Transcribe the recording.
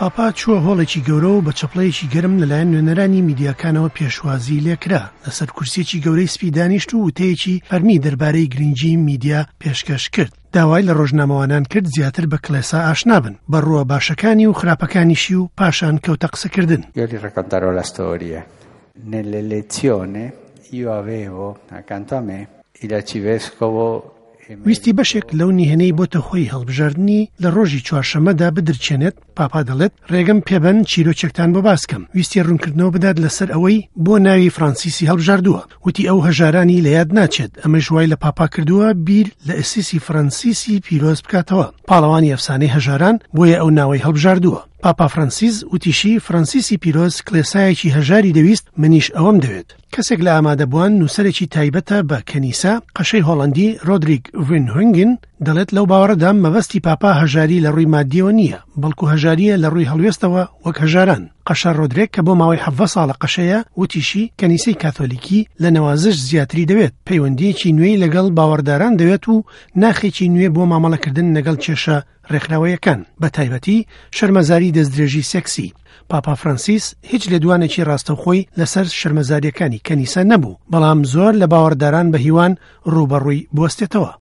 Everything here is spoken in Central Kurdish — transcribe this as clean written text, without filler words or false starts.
پاپا چووە هۆڵێکی گەورە و بە چەپڵەیەکی گەرم لەلایەن نوێنەرانی میدیاکانەوە پێشوازی لێکرا. لەسەر کورسیەکی گەورەی سپی دانیشت و وتەیەکی فەرمی دەربارەی گرنگی میدیا پێشکەش کرد. داوای لە ڕۆژنامەوانان کرد زیاتر بە کلێسا ئاشنا بن، بەڕووە باشەکانی و خراپەکانیشی و پاشان کەوتە قسەکردن. Nelle lezioni io avevo accanto a me il arcivescovo ویستی بەشێک لەو نیهێنەی بۆتە هۆی هەڵبژاردننی لە ڕۆژی چوارشەمەدا بدرچێنێت. پاپا دەڵێت ڕێگەم پێبەن چیرۆکێکتان بۆ باسکەم، ویستی ڕوونکردنەوە بدات لەسەر ئەوەی بۆ ناوی فرانسیسی هەڵبژاردووە. وتی ئەو هەژارانی لە یاد ناچێت، ئەمە ژوای لە پاپا کردووە بیر لە ئەسیسی فرانسیسی پیرۆز بکاتەوە، پاڵەوانی ئەفسانەی هەژاران، بۆیە ئەو ناوەی هەڵبژاردووە. پاپا فرانسیس وتیشی فرانسیسی پیرۆز کلێسایەکی هەژاری دەویست، منیش ئەوەم دەوێت. کەسێک لە ئامادەبووان نووسەرێکی تایبەتە بە کەنیسا، قەشەی هۆڵەندی ڕۆدریگ ڤینهۆنگن دەڵێت لەو باوەڕەدا مەبەستی پاپا هەژاری لە ڕووی مادیەوە نییە، بەڵکو هەژاریە لە ڕووی هەڵوێستەوە وەک هەژاران. قەشە ڕۆدرێک کە بۆ ماوەی 7 ساڵە قەشەیە وتیشی کەنیسەی کاتۆلیکی لە نەوازش زیاتری دەوێت، پەیوەندیەکی نوێی لەگەڵ باوەڕداران دەوێت و ناخێکی نوێ بۆ مامەڵەکردن لەگەڵ کێشە ڕێکخراوەیەکان، بە تایبەتی شەرمەزاری دەستدرێژی سێکسی. پاپا فرانسیس هیچ لێدوانێکی ڕاستەوخۆی لەسەر شەرمەزاریەکانی کەنیسە نەبوو، بەڵام زۆر لە باوەڕداران بە هیوان ڕوبەڕووی بوەستێتەوە.